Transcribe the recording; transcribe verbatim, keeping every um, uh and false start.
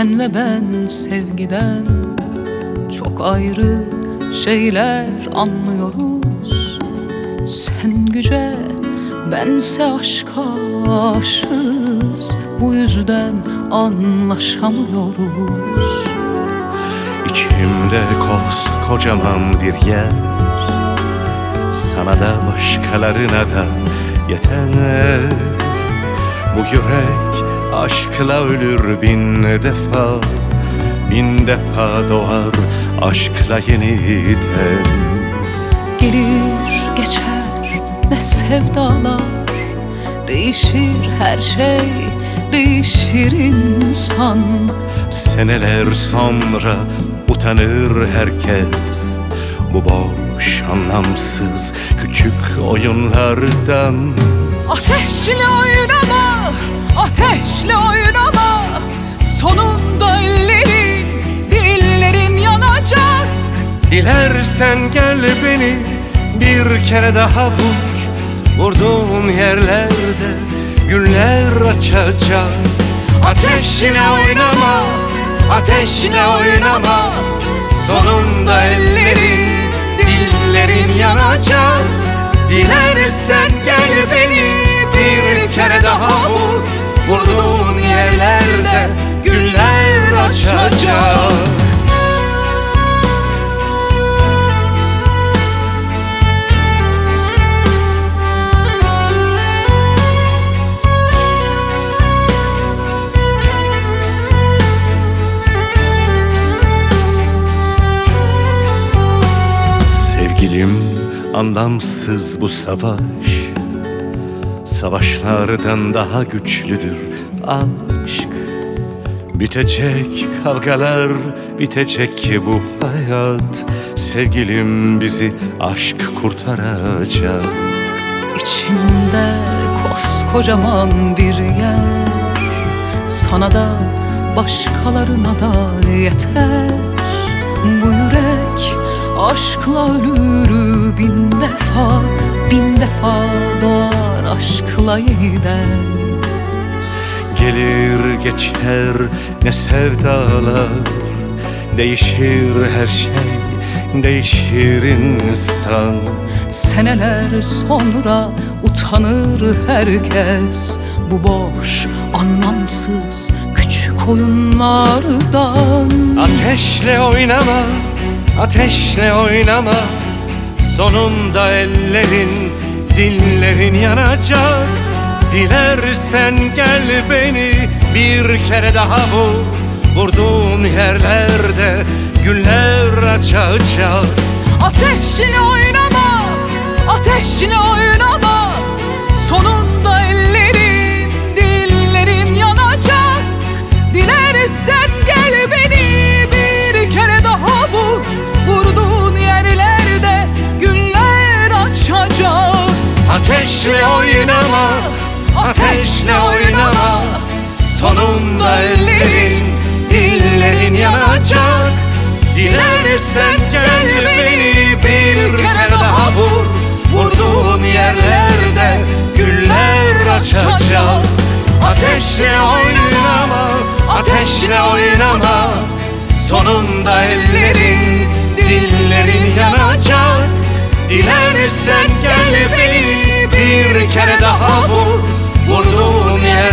Sen ve ben sevgiden çok ayrı şeyler anlıyoruz. Sen güce, bense aşka aşığız. Bu yüzden anlaşamıyoruz. İçimde koskocaman bir yer, sana da başkalarına da yeter. Bu yürek aşkla ölür bin defa, bin defa doğar aşkla yeniden. Gelir geçer ne sevdalar, değişir her şey, değişir insan. Seneler sonra utanır herkes bu boş, anlamsız küçük oyunlardan. Ateşle oynama, ateşle oynama. Sonunda ellerin, dillerin yanacak. Dilersen gel beni bir kere daha vur. Vurduğun yerlerde güller açacak. Ateşle oynama, ateşle oynama. Sonunda ellerin, dillerin yanacak. Dilersen gel beni bir kere daha vur. Vurduğun yerlerde güller açacak. Sevgilim, anlamsız bu savaş, savaşlardan daha güçlüdür aşk. Bitecek kavgalar, bitecek bu hayat. Sevgilim, bizi aşk kurtaracak. İçimde koskocaman bir yer, sana da başkalarına da yeter. Bu yürek aşkla ölür bin defa, bin defa doğar aşkla yeniden. Gelir geçer ne sevdalar, değişir her şey, değişir insan. Seneler sonra utanır herkes bu boş, anlamsız küçük oyunlardan. Ateşle oynama, ateşle oynama. Sonunda ellerin, dillerin yanacak. Dilersen gel beni bir kere daha vur. Vurduğun yerlerde güller açacak. Ateşle oynama, ateşle oynama. Sonunda ellerin, dillerin yanacak. Dilersen gel beni bir kere daha vur. Vurduğun yerlerde güller açacak. Ateşle oynama, ateşle oynama. Sonunda ellerin, dillerin yanacak. Dilersen gel beni bir kere daha vur. Vurduğun yerlerde güller açacak. Ateşle oynama, ateşle oynama. Sonunda ellerin, dillerin yanacak. Dilersen gel beni bir kere daha vur. Vurduğun yer